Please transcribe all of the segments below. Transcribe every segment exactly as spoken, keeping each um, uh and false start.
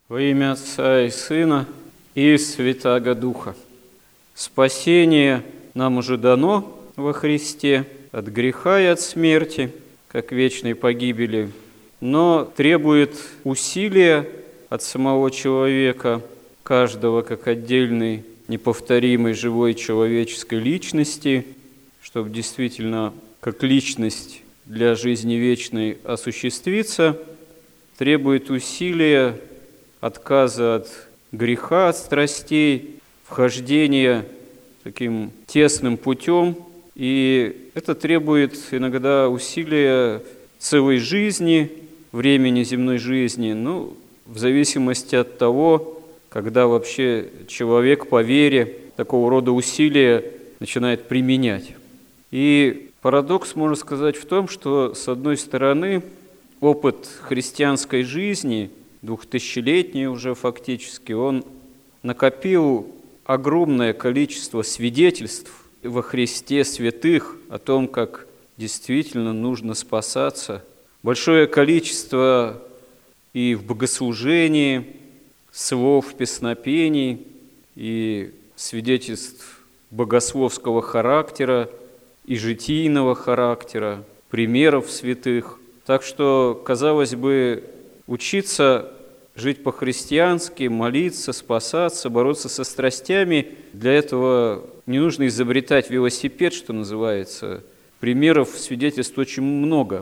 Во имя Отца и Сына и Святаго Духа. Спасение нам уже дано во Христе от греха и от смерти, как вечной погибели, но требует усилия от самого человека, каждого как отдельной, неповторимой, живой человеческой личности, чтобы действительно как личность для жизни вечной осуществиться, требует усилия, отказа от греха, от страстей, вхождения таким тесным путем. И это требует иногда усилия целой жизни, времени земной жизни, ну, в зависимости от того, когда вообще человек по вере такого рода усилия начинает применять. И парадокс, можно сказать, в том, что, с одной стороны, опыт христианской жизни, двухтысячелетний уже фактически, он накопил огромное количество свидетельств во Христе святых о том, как действительно нужно спасаться. Большое количество и в богослужении, слов, песнопений, и свидетельств богословского характера, и житийного характера, примеров святых. Так что, казалось бы, учиться жить по-христиански, молиться, спасаться, бороться со страстями, для этого не нужно изобретать велосипед, что называется. Примеров, свидетельств очень много.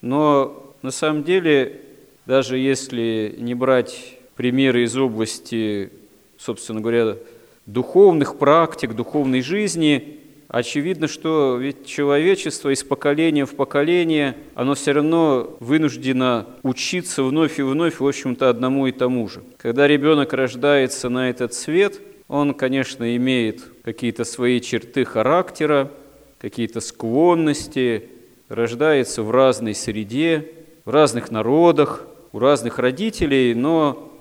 Но на самом деле, даже если не брать примеры из области, собственно говоря, духовных практик, духовной жизни, очевидно, что ведь человечество из поколения в поколение, оно все равно вынуждено учиться вновь и вновь, в общем-то, одному и тому же. Когда ребенок рождается на этот свет, он, конечно, имеет какие-то свои черты характера, какие-то склонности, рождается в разной среде, в разных народах, у разных родителей, но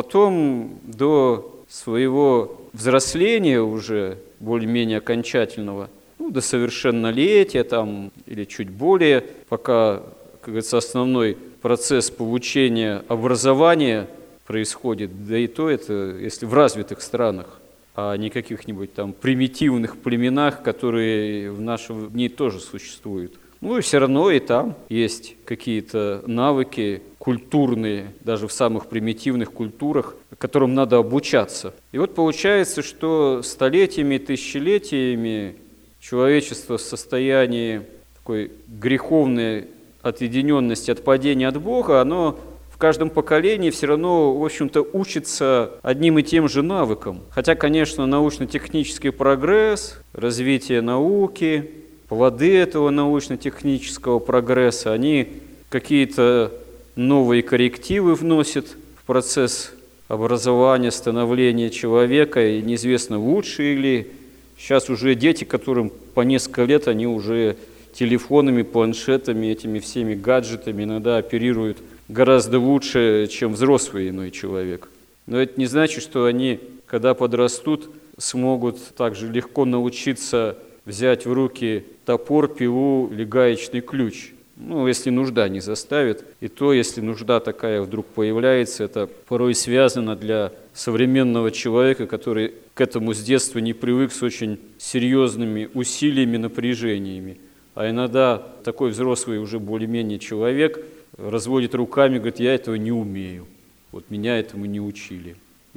потом до своего взросления уже более-менее окончательного, ну, до совершеннолетия там, или чуть более, пока, как говорится, основной процесс получения образования происходит, да и то это, если в развитых странах, а не каких-нибудь там примитивных племенах, которые в наши дни тоже существуют. Ну и все равно и там есть какие-то навыки культурные, даже в самых примитивных культурах, которым надо обучаться. И вот получается, что столетиями, тысячелетиями человечество в состоянии такой греховной отъединенности, отпадения от Бога, оно в каждом поколении все равно, в общем-то, учится одним и тем же навыкам. Хотя, конечно, научно-технический прогресс, развитие науки, плоды этого научно-технического прогресса, они какие-то новые коррективы вносят в процесс образования, становления человека, и неизвестно, лучше или сейчас уже дети, которым по несколько лет, они уже телефонами, планшетами, этими всеми гаджетами иногда оперируют гораздо лучше, чем взрослый иной человек. Но это не значит, что они, когда подрастут, смогут также легко научиться взять в руки топор, пилу или гаечный ключ. Ну, если нужда не заставит. И то, если нужда такая вдруг появляется, это порой связано для современного человека, который к этому с детства не привык, с очень серьезными усилиями, напряжениями. А иногда такой взрослый уже более-менее человек разводит руками, говорит, я этого не умею. Вот меня этому не учили.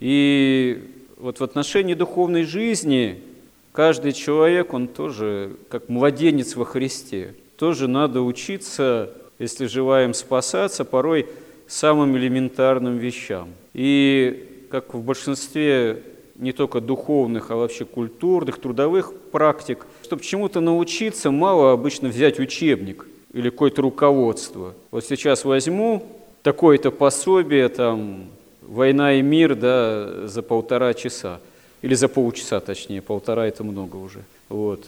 И вот в отношении духовной жизни каждый человек, он тоже как младенец во Христе. Тоже надо учиться, если желаем спасаться, порой самым элементарным вещам. И как в большинстве не только духовных, а вообще культурных, трудовых практик, чтобы чему-то научиться, мало обычно взять учебник или какое-то руководство. Вот сейчас возьму такое-то пособие, там, «Война и мир», да, за полтора часа. Или за полчаса, точнее, полтора – это много уже. Вот.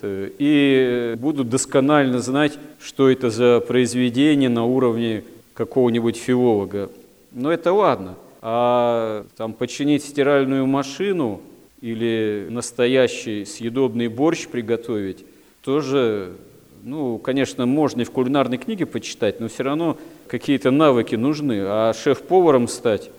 И буду досконально знать, что это за произведение на уровне какого-нибудь филолога. Но это ладно. А там починить стиральную машину или настоящий съедобный борщ приготовить тоже, ну, конечно, можно и в кулинарной книге почитать, но все равно какие-то навыки нужны. А шеф-поваром стать,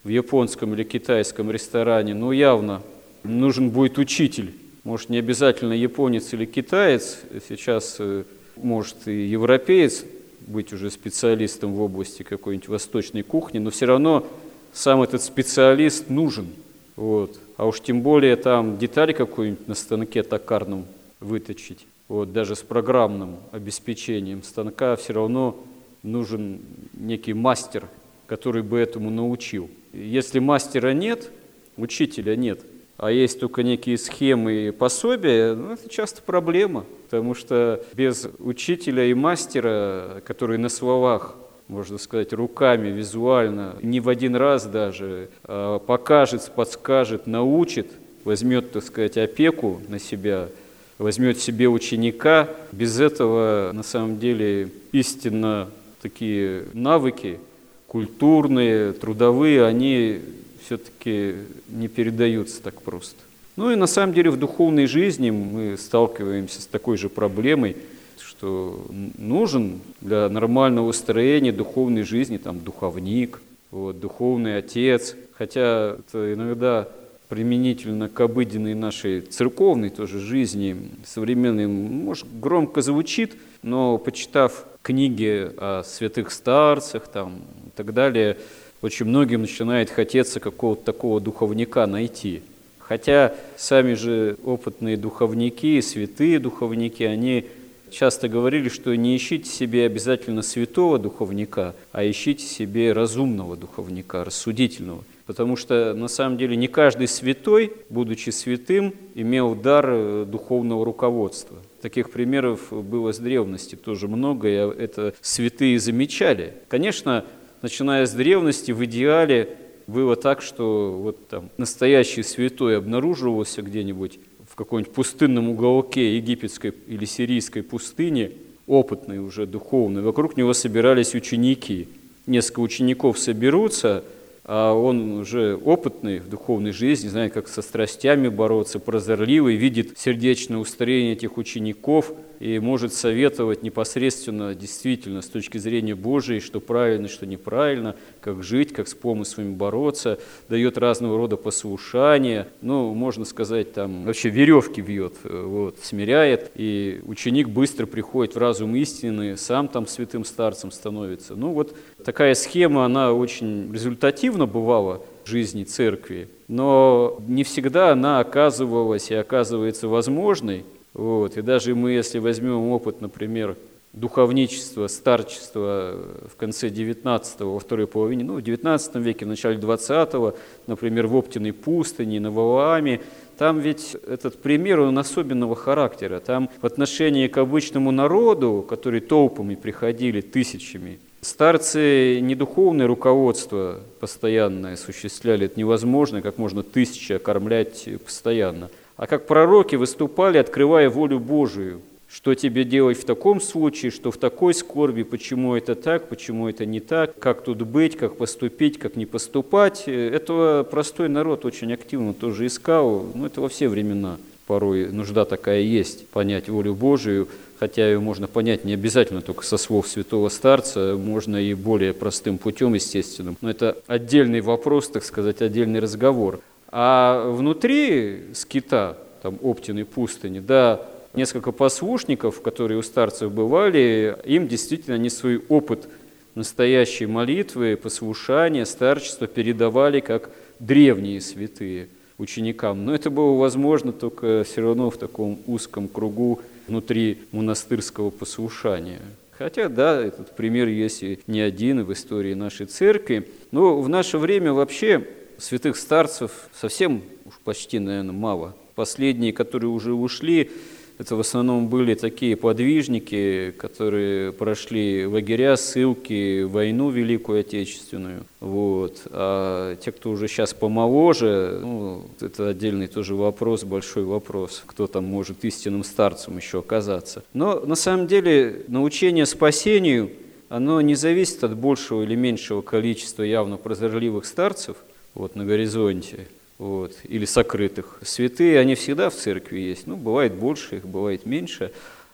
в японском или китайском ресторане, ну, явно нужен будет учитель. Может, не обязательно японец или китаец, сейчас может и европеец быть уже специалистом в области какой-нибудь восточной кухни, но все равно сам этот специалист нужен. Вот. А уж тем более там деталь какую-нибудь на станке токарном выточить, вот, даже с программным обеспечением станка все равно нужен некий мастер, который бы этому научил. Если мастера нет, учителя нет, а есть только некие схемы и пособия, ну, это часто проблема, потому что без учителя и мастера, который на словах, можно сказать, руками, визуально, не в один раз даже а покажет, подскажет, научит, возьмет, так сказать, опеку на себя, возьмет себе ученика, без этого, на самом деле, истинно такие навыки, культурные, трудовые, они все-таки не передаются так просто. Ну и на самом деле в духовной жизни мы сталкиваемся с такой же проблемой, что нужен для нормального устроения духовной жизни там духовник, вот, духовный отец, хотя это иногда применительно к обыденной нашей церковной тоже жизни, современной, может, громко звучит, но почитав книги о святых старцах там, и так далее, очень многим начинает хотеться какого-то такого духовника найти. Хотя сами же опытные духовники, святые духовники, они часто говорили, что не ищите себе обязательно святого духовника, а ищите себе разумного духовника, рассудительного. Потому что, на самом деле, не каждый святой, будучи святым, имел дар духовного руководства. Таких примеров было с древности тоже много, и это святые замечали. Конечно, начиная с древности, в идеале было так, что вот там настоящий святой обнаруживался где-нибудь в каком-нибудь пустынном уголке египетской или сирийской пустыни, опытный уже духовный, вокруг него собирались ученики. Несколько учеников соберутся, а он уже опытный в духовной жизни, знает, как со страстями бороться, прозорливый, видит сердечное устроение этих учеников и может советовать непосредственно, действительно, с точки зрения Божией, что правильно, что неправильно, как жить, как с помыслами бороться, дает разного рода послушания, ну, можно сказать, там, вообще веревки вьет, вот, смиряет, и ученик быстро приходит в разум истины, сам там святым старцем становится. Ну, вот такая схема, она очень результативна бывала в жизни церкви, но не всегда она оказывалась и оказывается возможной. Вот. И даже мы, если возьмем опыт, например, духовничества, старчества в конце девятнадцатого, во второй половине, ну, в девятнадцатом веке, в начале двадцатого, например, в Оптиной пустыне, на Валааме, там ведь этот пример, он особенного характера. Там в отношении к обычному народу, который толпами приходили, тысячами, старцы не духовное руководство постоянное осуществляли, это невозможно, как можно тысячи окормлять постоянно, а как пророки выступали, открывая волю Божию, что тебе делать в таком случае, что в такой скорби, почему это так, почему это не так, как тут быть, как поступить, как не поступать. Этого простой народ очень активно тоже искал, ну это во все времена. Порой нужда такая есть, понять волю Божию, хотя ее можно понять не обязательно только со слов святого старца, можно и более простым путем, естественным. Но это отдельный вопрос, так сказать, отдельный разговор. А внутри скита, там, Оптиной пустыни, да, несколько послушников, которые у старцев бывали, им действительно они свой опыт настоящей молитвы, послушания, старчества передавали как древние святые ученикам. Но это было возможно только все равно в таком узком кругу внутри монастырского послушания. Хотя, да, этот пример есть и не один в истории нашей церкви. Но в наше время вообще святых старцев совсем уж почти, наверное, мало. Последние, которые уже ушли, это в основном были такие подвижники, которые прошли лагеря, ссылки, войну Великую Отечественную. Вот. А те, кто уже сейчас помоложе, ну, это отдельный тоже вопрос, большой вопрос, кто там может истинным старцем еще оказаться. Но на самом деле научение спасению, оно не зависит от большего или меньшего количества явно прозорливых старцев вот, на горизонте. Вот, или сокрытых. Святые, они всегда в церкви есть, ну, бывает больше их, бывает меньше,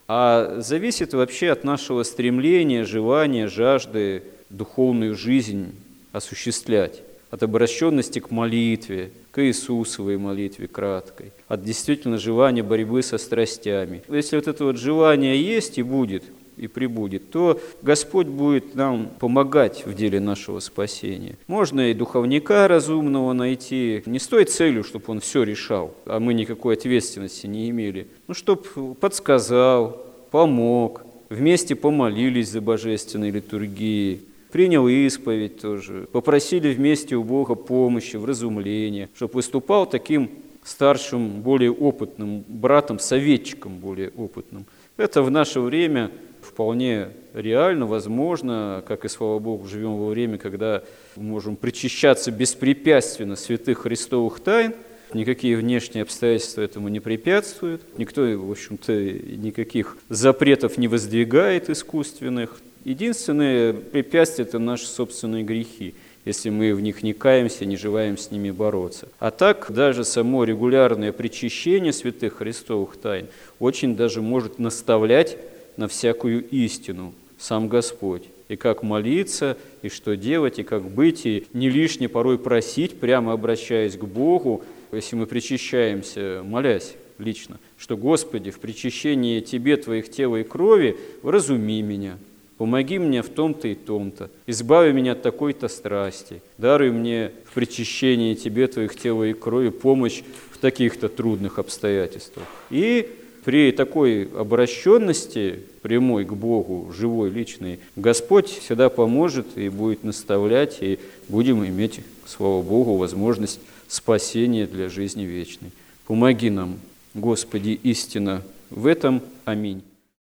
а зависит вообще от нашего стремления, желания, жажды духовную жизнь осуществлять. от обращенности к молитве, к Иисусовой молитве краткой, от действительно желания борьбы со страстями. Если вот это вот желание есть и будет, и прибудет, то Господь будет нам помогать в деле нашего спасения. Можно и духовника разумного найти, не с той целью, чтобы он все решал, а мы никакой ответственности не имели, ну, чтобы подсказал, помог, вместе помолились за божественной литургией, принял исповедь тоже, попросили вместе у Бога помощи, вразумления, чтобы выступал таким старшим, более опытным братом, советчиком более опытным. Это в наше время вполне реально, возможно, как и, слава Богу, живем во время, когда мы можем причащаться беспрепятственно святых Христовых тайн, никакие внешние обстоятельства этому не препятствуют, никто, в общем-то, никаких запретов не воздвигает искусственных. Единственное препятствие – это наши собственные грехи, если мы в них не каемся, не желаем с ними бороться. А так, даже само регулярное причащение святых Христовых тайн очень даже может наставлять на всякую истину сам Господь. И как молиться, и что делать, и как быть, и не лишне порой просить, прямо обращаясь к Богу, если мы причащаемся, молясь лично, что «Господи, в причащении Тебе, Твоих тела и крови, вразуми меня, помоги мне в том-то и том-то, избави меня от такой-то страсти, даруй мне в причащении Тебе, Твоих тела и крови помощь в таких-то трудных обстоятельствах». И при такой обращенности, прямой к Богу, живой, личной, Господь всегда поможет и будет наставлять, и будем иметь, слава Богу, возможность спасения для жизни вечной. Помоги нам, Господи, истина в этом. Аминь.